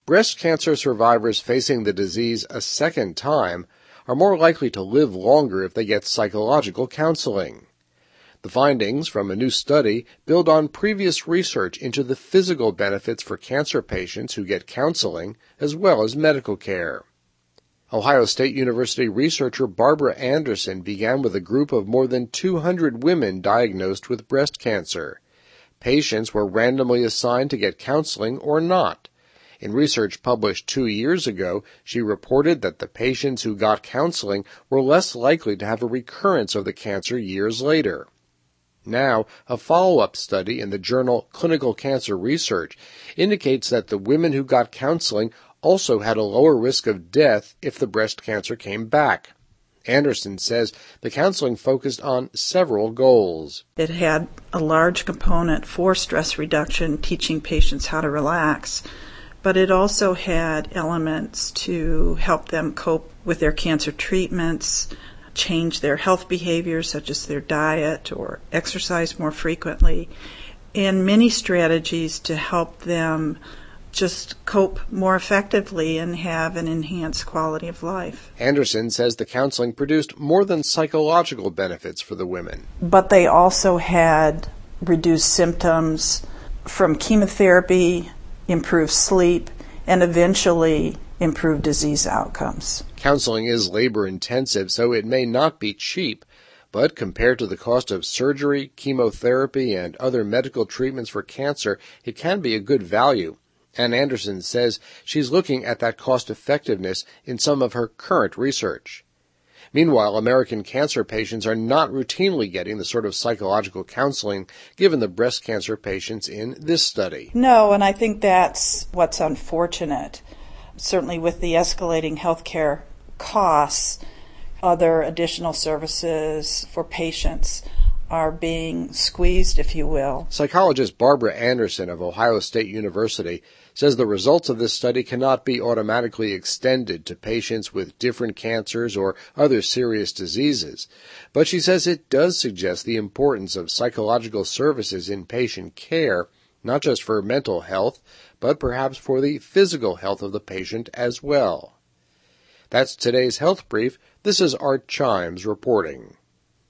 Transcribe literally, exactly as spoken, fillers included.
Breast cancer survivors facing the disease a second time are more likely to live longer if they get psychological counseling. The findings from a new study build on previous research into the physical benefits for cancer patients who get counseling as well as medical care. Ohio State University researcher Barbara Anderson began with a group of more than two hundred women diagnosed with breast cancer. Patients were randomly assigned to get counseling or not. In research published two years ago, she reported that the patients who got counseling were less likely to have a recurrence of the cancer years later. Now, a follow-up study in the journal Clinical Cancer Research indicates that the women who got counseling also had a lower risk of death if the breast cancer came back. Anderson says the counseling focused on several goals. It had a large component for stress reduction, teaching patients how to relax, but it also had elements to help them cope with their cancer treatments, change their health behaviors such as their diet or exercise more frequently, and many strategies to help them just cope more effectively and have an enhanced quality of life. Anderson says the counseling produced more than psychological benefits for the women. But they also had reduced symptoms from chemotherapy, improved sleep, and eventually improved disease outcomes. Counseling is labor-intensive, so it may not be cheap, but compared to the cost of surgery, chemotherapy, and other medical treatments for cancer, it can be a good value. And Anderson says she's looking at that cost-effectiveness in some of her current research. Meanwhile, American cancer patients are not routinely getting the sort of psychological counseling given the breast cancer patients in this study. No, and I think that's what's unfortunate. Certainly with the escalating healthcare costs, other additional services for patients are being squeezed, if you will. Psychologist Barbara Anderson of Ohio State University says the results of this study cannot be automatically extended to patients with different cancers or other serious diseases, but she says it does suggest the importance of psychological services in patient care, not just for mental health, but perhaps for the physical health of the patient as well. That's today's Health Brief. This is Art Chimes reporting.